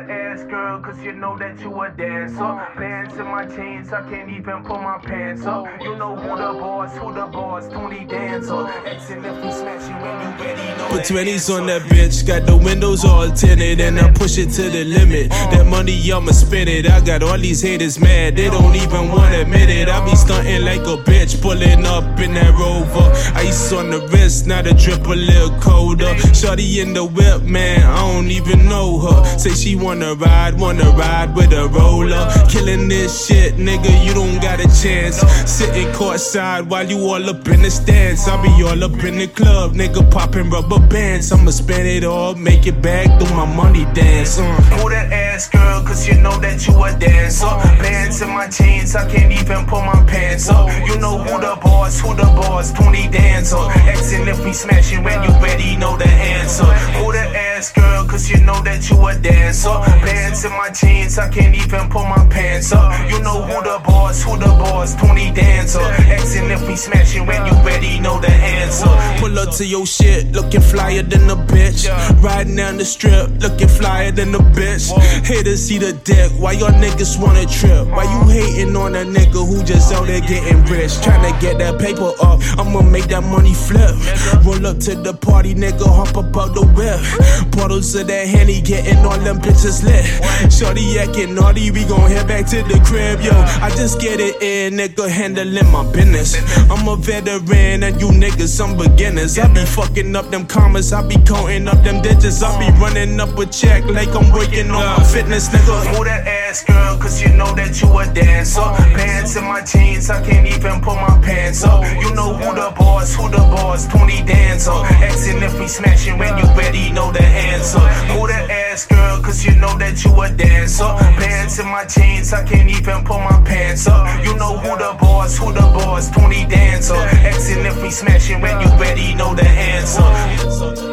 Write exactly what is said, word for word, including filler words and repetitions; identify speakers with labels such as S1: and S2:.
S1: that ass, girl, cause you know that you a dancer. Bands in my jeans, I can't even pull my pants up. You know who the boss, who the boss, Tony Dancer. Exit if we smash you when you ready, know
S2: Put twenties on that bitch, got the windows all tinted, and I push it to the limit. That money, I'ma spend it. I got all these haters mad, they don't even wanna admit it. I be stunting like a bitch, pulling up in that Rover. Ice on the wrist, now the drip a little colder. Shorty in the whip, man, I don't even know her. Say she wanna ride, wanna ride with a roller. Killing this shit, nigga, you don't got a chance. Sitting courtside while you all up in the stands. I be all up in the club, nigga, popping rubber bands. I'ma spend it all, make it back, do my money dance. uh.
S1: Who that ass, girl, cause you know that you a dancer. Bands in my jeans, I can't even pull my pants up. You know who the boss, who the boss, Tony Dancer. Exit if we smash it when you ready, know the answer. Who that ass, girl, cause you know that you a dancer. Bands in my jeans, I can't even pull my pants up. You know who the boss, who the boss, Tony Dancer. Exit if we smash it when you ready, know the answer.
S2: Pull up to your shit, looking flyer than a bitch. Riding down the strip, looking flyer than a bitch. Haters see the deck, why y'all niggas wanna trip? Why you hating on a nigga who just out there getting rich? Tryna get that paper up, I'ma make that money flip. Roll up to the party, nigga, hop up out the whip. Bottles of that Henny, getting all them bitches lit. Shorty acting naughty, we gon' head back to the crib, yo. I just get it in, nigga, handling my business. I'm a veteran and you niggas some beginners. I be fucking up them commas, I be counting up them digits. I be running up a check like I'm working on my fitness, nigga.
S1: Who that ass, girl, cause you know that you a dancer. Pants in my jeans, I can't even pull my pants up. You know who the boss, who the boss, Tony Dancer. Exit if we smash it when you ready, know the answer. Who that ass, girl, cause you know that you a dancer. Pants in my jeans, I can't even pull my pants up. You know who the boss, who the boss, Tony Dancer. Exit if we smash it when you ready, know the answer.